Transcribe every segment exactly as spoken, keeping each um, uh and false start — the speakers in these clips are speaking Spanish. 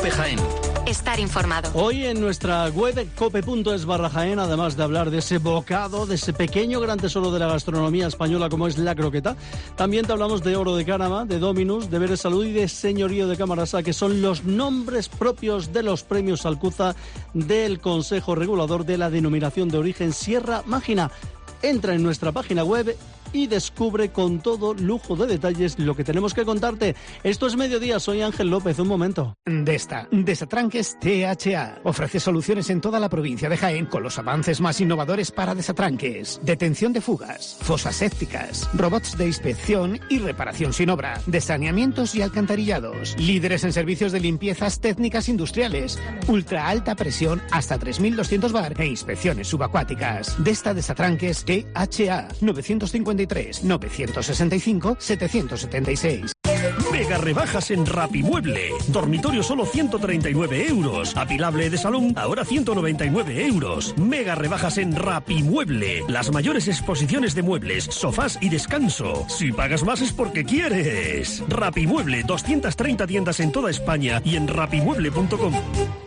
COPE Jaén. Estar informado. Hoy en nuestra web cope punto es barra Jaén, además de hablar de ese bocado, de ese pequeño gran tesoro de la gastronomía española como es la croqueta, también te hablamos de Oro de Cárama, de Dominus, de Bere Salud y de Señorío de Camarasa, que son los nombres propios de los premios Alcuza del Consejo Regulador de la Denominación de Origen Sierra Mágina. Entra en nuestra página web y descubre con todo lujo de detalles lo que tenemos que contarte. Esto es Mediodía, soy Ángel López, un momento. Desta, Desatranques T H A. Ofrece soluciones en toda la provincia de Jaén con los avances más innovadores para desatranques, detención de fugas, fosas sépticas, robots de inspección y reparación sin obra, de saneamientos y alcantarillados, líderes en servicios de limpiezas técnicas industriales, ultra alta presión hasta tres mil doscientos bar e inspecciones subacuáticas. Desta Desatranques T H A novecientos cincuenta y tres, novecientos sesenta y cinco, setecientos setenta y seis. Mega rebajas en Rapimueble. Dormitorio solo ciento treinta y nueve euros. Apilable de salón ahora ciento noventa y nueve euros. Mega rebajas en Rapimueble. Las mayores exposiciones de muebles, sofás y descanso. Si pagas más es porque quieres. Rapimueble, doscientas treinta tiendas en toda España y en rapimueble punto com.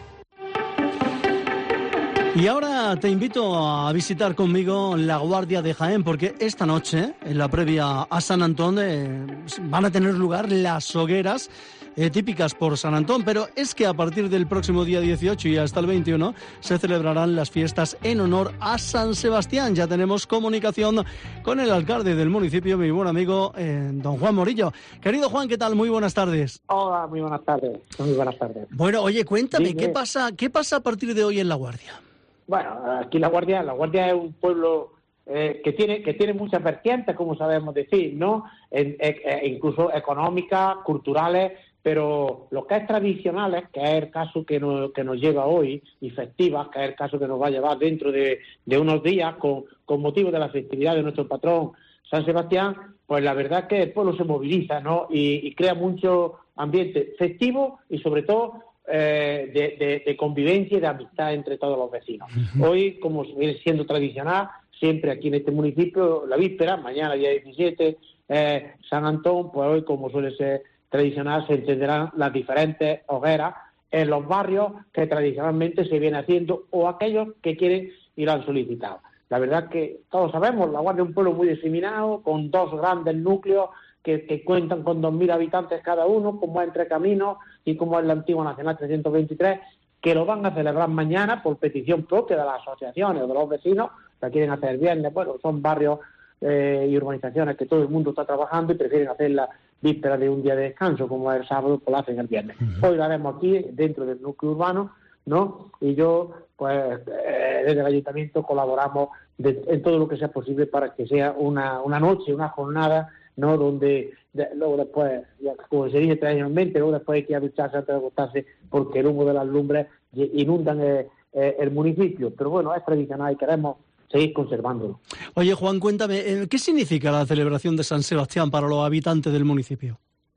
Y ahora te invito a visitar conmigo La Guardia de Jaén, porque esta noche, en la previa a San Antón, eh, van a tener lugar las hogueras eh, típicas por San Antón, pero es que a partir del próximo día dieciocho y hasta el veintiuno se celebrarán las fiestas en honor a San Sebastián. Ya tenemos comunicación con el alcalde del municipio, mi buen amigo eh, don Juan Morillo. Querido Juan, ¿qué tal? Muy buenas tardes. Hola, muy buenas tardes. Muy buenas tardes. Bueno, oye, cuéntame, Dime. ¿qué pasa, qué pasa a partir de hoy en La Guardia? Bueno, aquí La Guardia, La Guardia es un pueblo eh, que tiene que tiene muchas vertientes, como sabemos decir, ¿no? En, eh, incluso económicas, culturales, pero lo que es tradicionales, que es el caso que nos, que nos lleva hoy, y festivas, que es el caso que nos va a llevar dentro de, de unos días, con, con motivo de la festividad de nuestro patrón San Sebastián, pues la verdad es que el pueblo se moviliza, ¿no? Y, y crea mucho ambiente festivo y sobre todo Eh, de, de, de convivencia y de amistad entre todos los vecinos. Uh-huh. Hoy, como viene siendo tradicional, siempre aquí en este municipio, la víspera, mañana día diecisiete, eh, San Antón, pues hoy, como suele ser tradicional, se encenderán las diferentes hogueras en los barrios que tradicionalmente se viene haciendo o aquellos que quieren y lo han solicitado. La verdad que todos sabemos, La Guardia es un pueblo muy diseminado, con dos grandes núcleos que, que cuentan con dos mil habitantes cada uno, como es Entre Caminos y como es la antigua Nacional trescientos veintitrés, que lo van a celebrar mañana por petición propia de las asociaciones o de los vecinos, que quieren hacer el viernes. Bueno, son barrios eh, y urbanizaciones que todo el mundo está trabajando y prefieren hacer la víspera de un día de descanso, como es el sábado, pues lo hacen el viernes. Uh-huh. Hoy lo haremos aquí, dentro del núcleo urbano, ¿no? Y yo, pues, eh, desde el ayuntamiento colaboramos de, en todo lo que sea posible para que sea una, una noche, una jornada, ¿no? Donde de, luego después, ya, como se dice tradicionalmente, luego después hay que ir a ducharse antes de acostarse porque el humo de las lumbres inundan el, el municipio. Pero bueno, es tradicional y queremos seguir conservándolo. Oye, Juan, cuéntame, ¿qué significa la celebración de San Sebastián para los habitantes del municipio?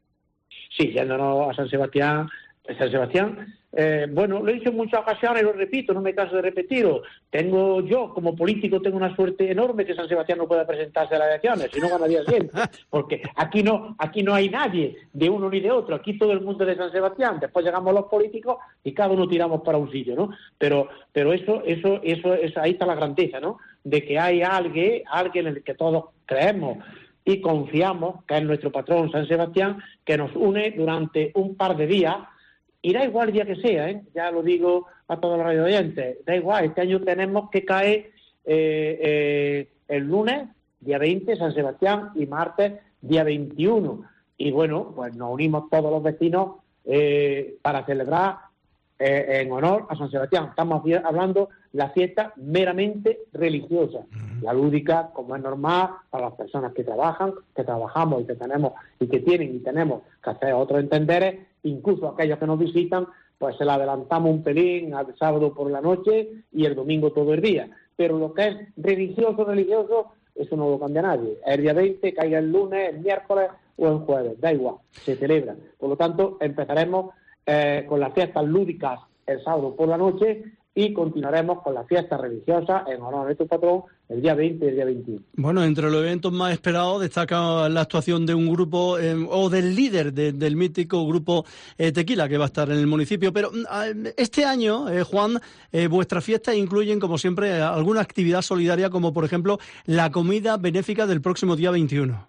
Sí, yéndonos a San Sebastián, San Sebastián, eh, bueno, lo he dicho en muchas ocasiones y lo repito, no me canso de repetirlo. Tengo yo, como político, tengo una suerte enorme que San Sebastián no pueda presentarse a las elecciones, si no ganaría siempre. Porque aquí no, aquí no hay nadie de uno ni de otro, aquí todo el mundo es de San Sebastián. Después llegamos los políticos y cada uno tiramos para un sitio, ¿no? Pero, pero eso, eso, eso, eso, ahí está la grandeza, ¿no? De que hay alguien, alguien en el que todos creemos y confiamos, que es nuestro patrón San Sebastián, que nos une durante un par de días. Y da igual el día que sea, ¿eh? Ya lo digo a todos los radio oyentes, da igual, este año tenemos que caer eh, eh, el lunes, día veinte, San Sebastián, y martes, día veintiuno. Y bueno, pues nos unimos todos los vecinos eh, para celebrar eh, en honor a San Sebastián. Estamos hablando de la fiesta meramente religiosa, uh-huh. La lúdica, como es normal, para las personas que trabajan, que trabajamos y que tenemos, y que tienen y tenemos que hacer otros entenderes. Incluso aquellos que nos visitan, pues se la adelantamos un pelín al sábado por la noche y el domingo todo el día. Pero lo que es religioso, religioso, eso no lo cambia nadie. El día veinte, caiga el lunes, el miércoles o el jueves, da igual, se celebra. Por lo tanto, empezaremos eh, con las fiestas lúdicas el sábado por la noche y continuaremos con las fiestas religiosas en honor a nuestro patrón el día veinte y el día veintiuno. Bueno, entre los eventos más esperados destaca la actuación de un grupo eh, o del líder de, del mítico grupo eh, Tequila, que va a estar en el municipio. Pero eh, este año, eh, Juan, eh, vuestras fiestas incluyen, como siempre, alguna actividad solidaria, como por ejemplo la comida benéfica del próximo día veintiuno.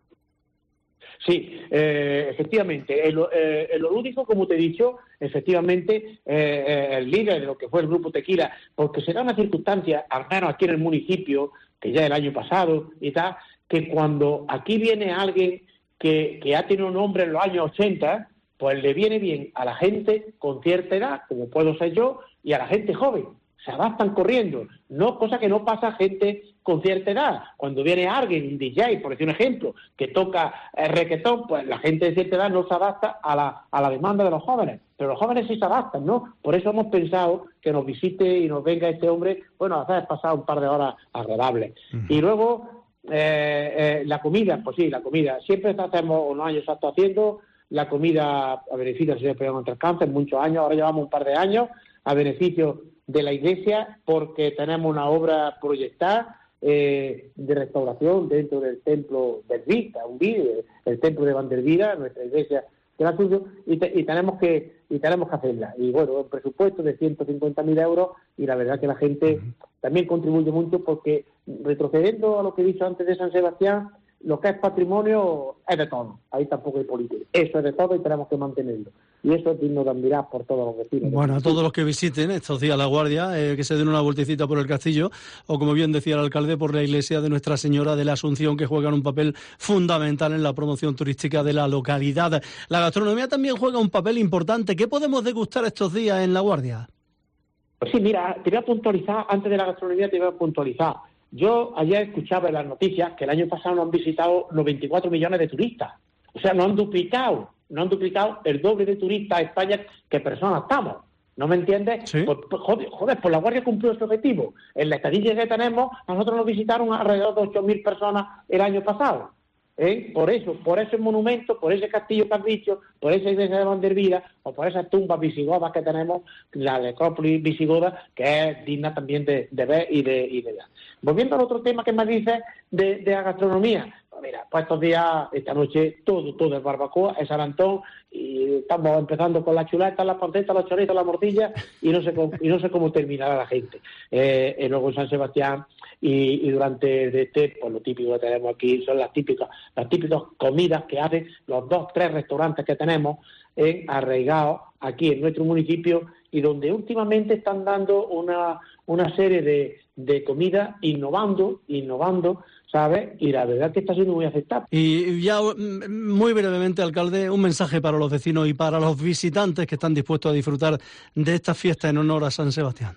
Sí, eh, efectivamente. El, eh, el lúdico, como te he dicho, efectivamente, eh, el líder de lo que fue el Grupo Tequila, porque será una circunstancia, al menos aquí en el municipio, que ya el año pasado y tal, que cuando aquí viene alguien que, que ha tenido un nombre en los años ochenta, pues le viene bien a la gente con cierta edad, como puedo ser yo, y a la gente joven. Se adaptan corriendo, no cosa que no pasa a gente con cierta edad. Cuando viene alguien, un D J, por decir un ejemplo, que toca el reggaetón, pues la gente de cierta edad no se adapta a la, a la demanda de los jóvenes, pero los jóvenes sí se adaptan, ¿no? Por eso hemos pensado que nos visite y nos venga este hombre, bueno, a hacer pasar un par de horas agradables. Uh-huh. Y luego, eh, eh, la comida, pues sí, la comida. Siempre hacemos, unos años estado haciendo la comida a beneficio del Señor Perdón contra el Cáncer, muchos años, ahora llevamos un par de años, a beneficio de la iglesia, porque tenemos una obra proyectada eh, de restauración dentro del templo del Vita, un vídeo, el templo de Vandervida, nuestra iglesia gratuito, y, te, y tenemos que y tenemos que hacerla. Y bueno, un presupuesto de ciento cincuenta mil euros, y la verdad que la gente también contribuye mucho, porque retrocediendo a lo que he dicho antes de San Sebastián, lo que es patrimonio es de todo, ahí tampoco hay política, eso es de todo y tenemos que mantenerlo. Y eso es digno de admirar por todos los vecinos. Bueno, a todos los que visiten estos días La Guardia, eh, que se den una vueltecita por el castillo, o como bien decía el alcalde, por la iglesia de Nuestra Señora de la Asunción, que juegan un papel fundamental en la promoción turística de la localidad. La gastronomía también juega un papel importante. ¿Qué podemos degustar estos días en La Guardia? Pues sí, mira, te voy a puntualizar, antes de la gastronomía te voy a puntualizar. Yo ayer escuchaba en las noticias que el año pasado nos han visitado los veinticuatro millones de turistas. O sea, nos han duplicado, nos han duplicado el doble de turistas a España que personas estamos. ¿No me entiendes? ¿Sí? Pues, pues, joder, joder, pues La Guardia cumplió su objetivo. En la estadística que tenemos, nosotros nos visitaron alrededor de ocho mil personas el año pasado. ¿Eh? Por eso, por ese monumento, por ese castillo que has dicho, por esa iglesia de Vandervida, o por esas tumbas visigodas que tenemos, la necrópolis visigoda, que es digna también de, de ver y de, y de ver. Volviendo al otro tema que me dices de, de la gastronomía, pues mira, pues estos días, esta noche, todo, todo es barbacoa, es San Antón, y estamos empezando con las chuletas, las pancetas, los chorizos, las morcillas, y no sé cómo, y no sé cómo terminará la gente. Eh, y luego en San Sebastián, y, y durante el este, pues lo típico que tenemos aquí son las típicas, las típicas comidas que hacen los dos, tres restaurantes que tenemos en arraigados aquí en nuestro municipio, y donde últimamente están dando una, una serie de, de comidas innovando, innovando, ¿sabes? Y la verdad es que está siendo muy aceptable. Y ya muy brevemente, alcalde, un mensaje para los vecinos y para los visitantes que están dispuestos a disfrutar de esta fiesta en honor a San Sebastián.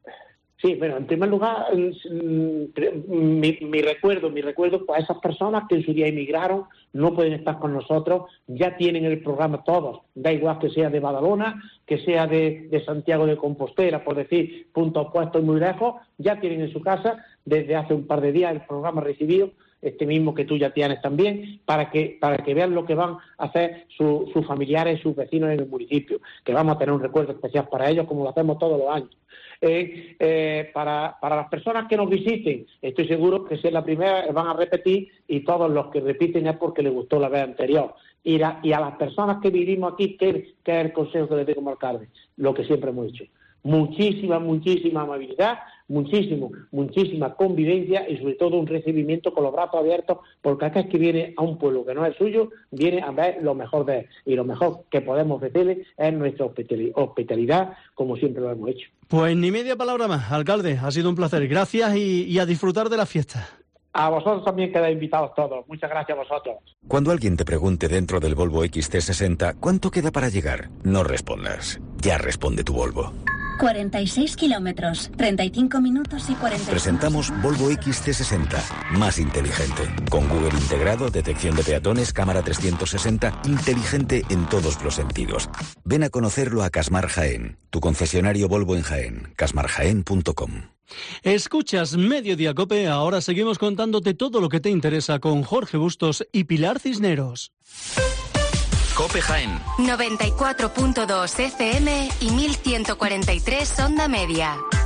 Sí, bueno, en primer lugar, mi, mi recuerdo, mi recuerdo para esas personas que en su día emigraron, no pueden estar con nosotros, ya tienen el programa todos, da igual que sea de Badalona, que sea de, de Santiago de Compostela, por decir, puntos puestos muy lejos, ya tienen en su casa desde hace un par de días el programa recibido, este mismo que tú ya tienes también, para que para que vean lo que van a hacer su, sus familiares, sus vecinos en el municipio, que vamos a tener un recuerdo especial para ellos, como lo hacemos todos los años. Eh, eh, para, para las personas que nos visiten, estoy seguro que si es la primera van a repetir, y todos los que repiten es porque les gustó la vez anterior. Y, la, y a las personas que vivimos aquí, ¿qué, qué es el consejo que les doy como alcalde? Lo que siempre hemos dicho. Muchísima, muchísima amabilidad, muchísimo, muchísima convivencia y sobre todo un recibimiento con los brazos abiertos, porque acá es que viene a un pueblo que no es suyo, viene a ver lo mejor de él, y lo mejor que podemos ofrecerle es nuestra hospitalidad, como siempre lo hemos hecho. Pues ni media palabra más, alcalde, ha sido un placer, gracias y, y a disfrutar de la fiesta. A vosotros también quedáis invitados todos, muchas gracias a vosotros. Cuando alguien te pregunte dentro del Volvo X C sesenta, ¿cuánto queda para llegar? No respondas, ya responde tu Volvo. cuarenta y seis kilómetros, treinta y cinco minutos y cuarenta y cinco. Presentamos Volvo X C sesenta, más inteligente. Con Google integrado, detección de peatones, cámara trescientos sesenta, inteligente en todos los sentidos. Ven a conocerlo a Casmar Jaén, tu concesionario Volvo en Jaén, casmar jaén punto com. Escuchas Mediodía Cope, ahora seguimos contándote todo lo que te interesa con Jorge Bustos y Pilar Cisneros. Cope Jaén noventa y cuatro punto dos F M y mil ciento cuarenta y tres onda media.